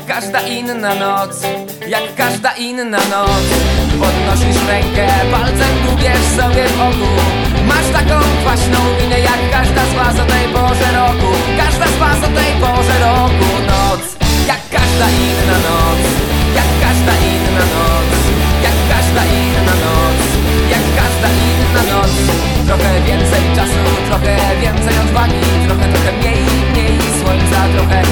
każda inna noc, jak każda inna noc. Podnosisz rękę, palcem gubiesz sobie w oku. Masz taką kwaśną minę jak każda z was o tej porze roku. Każda z was o tej porze roku.